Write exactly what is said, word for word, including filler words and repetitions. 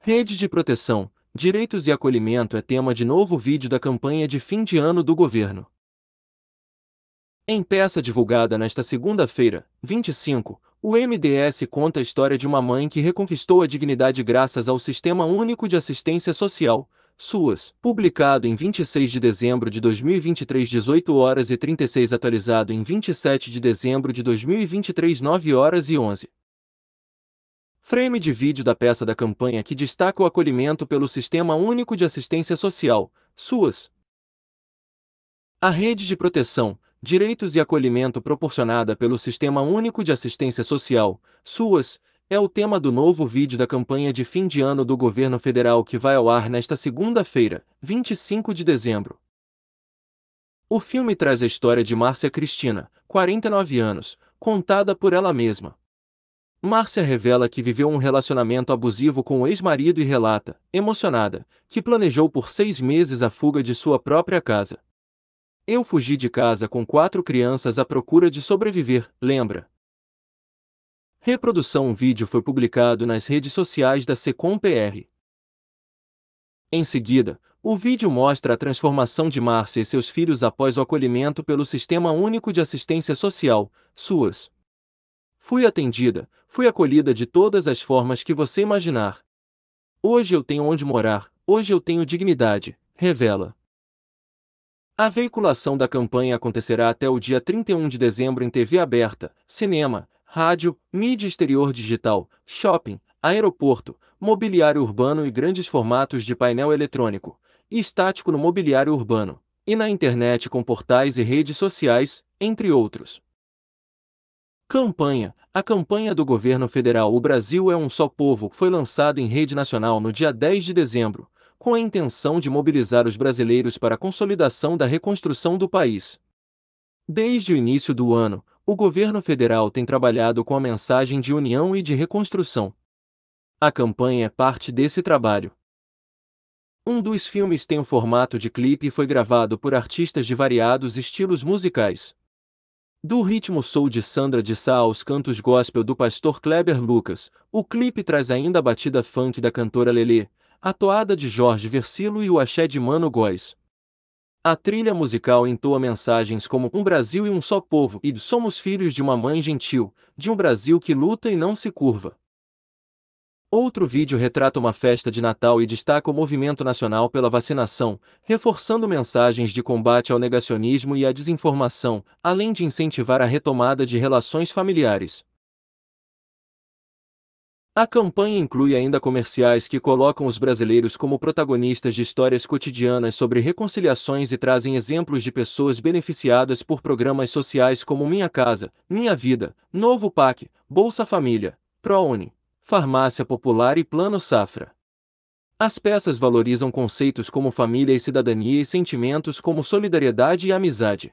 Rede de proteção, direitos e acolhimento é tema de novo vídeo da campanha de fim de ano do governo. Em peça divulgada nesta segunda-feira, vinte e cinco, o M D S conta a história de uma mãe que reconquistou a dignidade graças ao Sistema Único de Assistência Social, SUAS, publicado em vinte e seis de dezembro de dois mil e vinte e três, dezoito horas e trinta e seis, atualizado em vinte e sete de dezembro de dois mil e vinte e três, nove horas e onze. Frame de vídeo da peça da campanha que destaca o acolhimento pelo Sistema Único de Assistência Social, SUAS. A rede de proteção, direitos e acolhimento proporcionada pelo Sistema Único de Assistência Social, SUAS, é o tema do novo vídeo da campanha de fim de ano do governo federal que vai ao ar nesta segunda-feira, vinte e cinco de dezembro. O filme traz a história de Márcia Cristina, quarenta e nove anos, contada por ela mesma. Márcia revela que viveu um relacionamento abusivo com o ex-marido e relata, emocionada, que planejou por seis meses a fuga de sua própria casa. Eu fugi de casa com quatro crianças à procura de sobreviver, lembra? Reprodução. O vídeo foi publicado nas redes sociais da SECOM-P R. Em seguida, o vídeo mostra a transformação de Márcia e seus filhos após o acolhimento pelo Sistema Único de Assistência Social, SUAS. Fui atendida, fui acolhida de todas as formas que você imaginar. Hoje eu tenho onde morar, hoje eu tenho dignidade, revela. A veiculação da campanha acontecerá até o dia trinta e um de dezembro em T V aberta, cinema, rádio, mídia exterior digital, shopping, aeroporto, mobiliário urbano e grandes formatos de painel eletrônico e estático no mobiliário urbano, e na internet com portais e redes sociais, entre outros. Campanha. A campanha do governo federal O Brasil é um Só Povo foi lançada em rede nacional no dia dez de dezembro, com a intenção de mobilizar os brasileiros para a consolidação da reconstrução do país. Desde o início do ano, o governo federal tem trabalhado com a mensagem de união e de reconstrução. A campanha é parte desse trabalho. Um dos filmes tem o formato de clipe e foi gravado por artistas de variados estilos musicais. Do ritmo soul de Sandra de Sá aos cantos gospel do pastor Kleber Lucas, o clipe traz ainda a batida funk da cantora Lelê, a toada de Jorge Versilo e o axé de Mano Góes. A trilha musical entoa mensagens como Um Brasil e um Só Povo e Somos filhos de uma mãe gentil, de um Brasil que luta e não se curva. Outro vídeo retrata uma festa de Natal e destaca o movimento nacional pela vacinação, reforçando mensagens de combate ao negacionismo e à desinformação, além de incentivar a retomada de relações familiares. A campanha inclui ainda comerciais que colocam os brasileiros como protagonistas de histórias cotidianas sobre reconciliações e trazem exemplos de pessoas beneficiadas por programas sociais como Minha Casa, Minha Vida, Novo P A C, Bolsa Família, ProUni, Farmácia Popular e Plano Safra. As peças valorizam conceitos como família e cidadania e sentimentos como solidariedade e amizade.